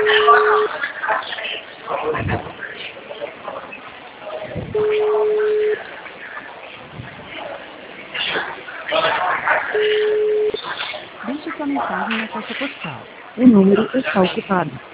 Deixe sua mensagem na caixa postal. O número está ocupado.